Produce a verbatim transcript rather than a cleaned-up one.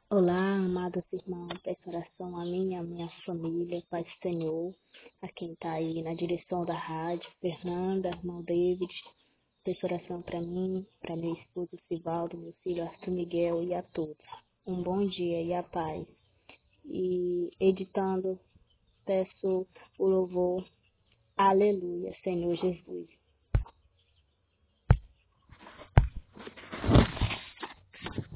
Olá, amados irmãos, peço oração a mim e a minha família, Pai do Senhor, a quem está aí na direção da rádio, Fernanda, irmão David, peço oração para mim, para meu esposo Sivaldo, meu filho Arthur Miguel e a todos. Um bom dia e a paz. E editando, peço o louvor, aleluia, Senhor Jesus.